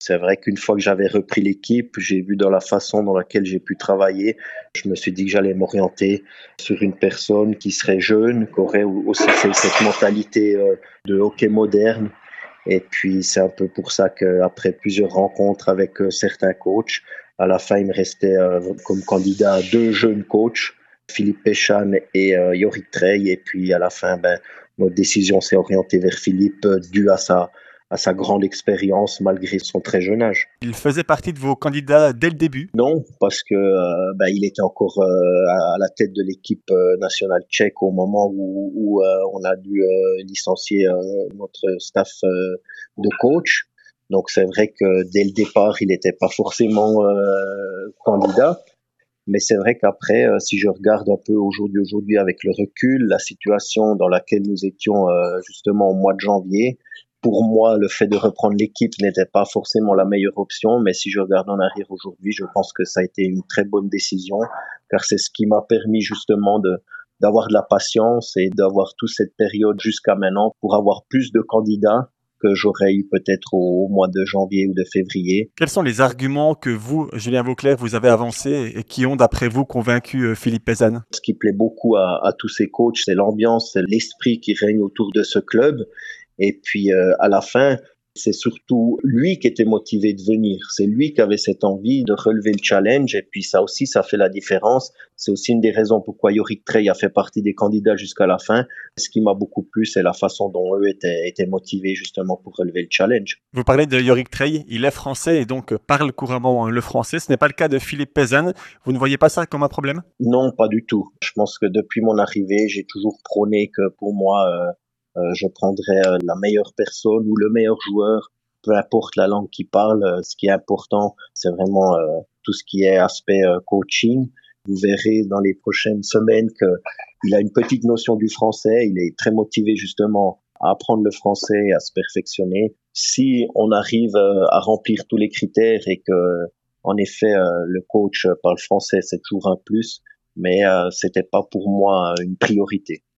C'est vrai qu'une fois que j'avais repris l'équipe, j'ai vu dans la façon dans laquelle j'ai pu travailler, je me suis dit que j'allais m'orienter sur une personne qui serait jeune, qui aurait aussi cette mentalité de hockey moderne. Et puis c'est un peu pour ça qu'après plusieurs rencontres avec certains coachs, à la fin il me restait comme candidat deux jeunes coachs, Philippe Péchan et Yorick Treille. Et puis à la fin, notre décision s'est orientée vers Philippe dû à sa grande expérience malgré son très jeune âge. Il faisait partie de vos candidats dès le début? Non, parce que il était encore à la tête de l'équipe nationale tchèque au moment où on a dû licencier notre staff de coach. Donc c'est vrai que dès le départ, il n'était pas forcément candidat. Mais c'est vrai qu'après, si je regarde un peu aujourd'hui avec le recul, la situation dans laquelle nous étions justement au mois de janvier, pour moi, le fait de reprendre l'équipe n'était pas forcément la meilleure option, mais si je regarde en arrière aujourd'hui, je pense que ça a été une très bonne décision, car c'est ce qui m'a permis justement d'avoir de la patience et d'avoir toute cette période jusqu'à maintenant pour avoir plus de candidats que j'aurais eu peut-être au mois de janvier ou de février. Quels sont les arguments que vous, Julien Vauclair, vous avez avancés et qui ont, d'après vous, convaincu Philippe Pézanne? Ce qui plaît beaucoup à tous ces coachs, c'est l'ambiance, c'est l'esprit qui règne autour de ce club. Et puis à la fin, c'est surtout lui qui était motivé de venir. C'est lui qui avait cette envie de relever le challenge. Et puis ça aussi, ça fait la différence. C'est aussi une des raisons pourquoi Yorick Treille a fait partie des candidats jusqu'à la fin. Ce qui m'a beaucoup plu, c'est la façon dont eux étaient motivés justement pour relever le challenge. Vous parlez de Yorick Treille, il est français et donc parle couramment le français. Ce n'est pas le cas de Philippe Pézanne. Vous ne voyez pas ça comme un problème? Non, pas du tout. Je pense que depuis mon arrivée, j'ai toujours prôné que pour moi, je prendrais la meilleure personne ou le meilleur joueur, peu importe la langue qu'il parle. Ce qui est important, c'est vraiment tout ce qui est aspect coaching. Vous verrez dans les prochaines semaines qu'il a une petite notion du français. Il est très motivé justement à apprendre le français et à se perfectionner. Si on arrive à remplir tous les critères et que, en effet, le coach parle français, c'est toujours un plus. Mais c'était pas pour moi une priorité.